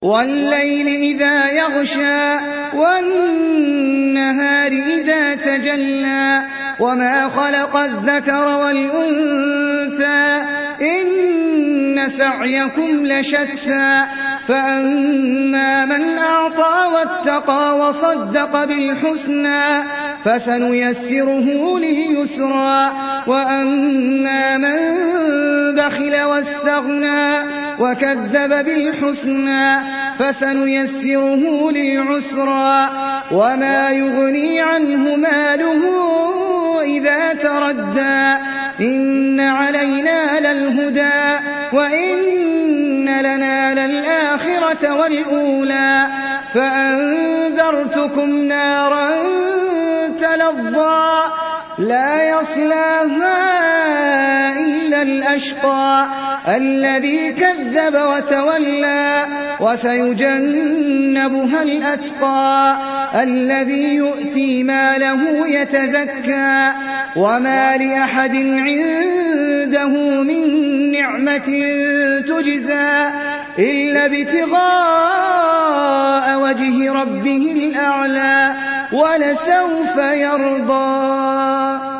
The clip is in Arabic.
وَاللَّيْلِ إِذَا يَغْشَىٰ وَالنَّهَارِ إِذَا تَجَلَّىٰ وَمَا خَلَقَ الذَّكَرَ وَالْأُنثَىٰ إِنَّ سَعْيَكُمْ لَشَتَّىٰ فَأَمَّا مَنْ أَعْطَىٰ وَاتَّقَىٰ وَصَدَّقَ بِالْحُسْنَىٰ فَسَنُيَسِّرُهُ لِلْيُسْرَىٰ وَأَمَّا مَن بَخِلَ وَاسْتَغْنَىٰ وَكَذَّبَ بِالْحُسْنَىٰ فَسَنُيَسِّرُهُ لِلْعُسْرَىٰ وَمَا يُغْنِي عَنْهُ مَالُهُ إِذَا تَرَدَّىٰ إِنَّ عَلَيْنَا لَلْهُدَىٰ وَإِنَّ لَنَا لَلْآخِرَةَ وَالْأُولَىٰ فَأَنذَرْتُكُمْ نَارًا تَلَظَّىٰ لَا يَصْلَاهَا إِلَّا الْأَشْقَى الَّذِي كَذَّبَ وَتَوَلَّىٰ وَسَيُجَنَّبُهَا الْأَتْقَى الَّذِي يُؤْتِي مَالَهُ يَتَزَكَّىٰ وَمَا لِأَحَدٍ عِندَهُ مِن نِّعْمَةٍ تُجْزَىٰ إِلَّا ابْتِغَاءَ وَجْهِ رَبِّهِ الْأَعْلَىٰ وَلَسَوْفَ يَرْضَىٰ